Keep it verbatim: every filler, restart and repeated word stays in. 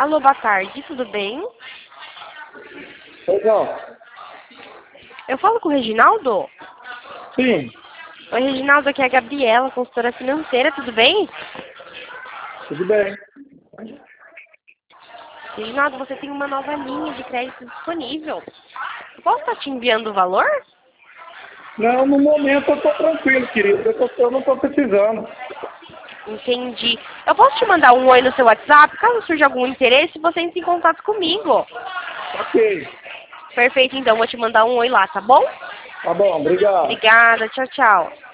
Alô, boa tarde, tudo bem? Legal. Eu falo com o Reginaldo? Sim, Oi, Reginaldo, aqui é a Gabriela, consultora financeira, tudo bem? tudo bem. Reginaldo, você tem uma nova linha de crédito disponível. Eu posso estar te enviando o valor? Não, no momento eu estou tranquilo, querido. Eu, tô- eu não estou precisando. Entendi. Eu posso te mandar um oi no seu WhatsApp? Caso surja algum interesse, você entre em contato comigo. Ok. Perfeito, então, vou te mandar um oi lá, tá bom? Tá bom, obrigado. Obrigada, tchau, tchau.